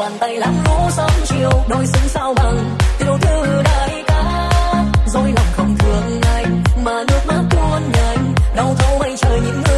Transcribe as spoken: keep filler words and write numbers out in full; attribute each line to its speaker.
Speaker 1: bàn tay làm lũ sớm chiều đôi xứng sao bằng tiểu thư đại ca. Dối lòng không thương anh mà nước mắt tuôn nhanh đau thấu mây trời những